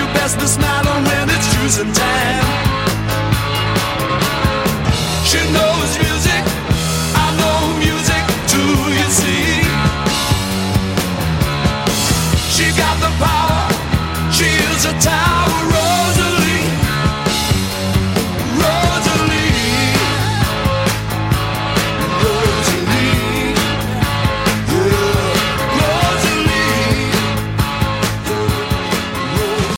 best be smiling when it's choosing time. She knows music, I know music too, you see. She got the power, she is a town.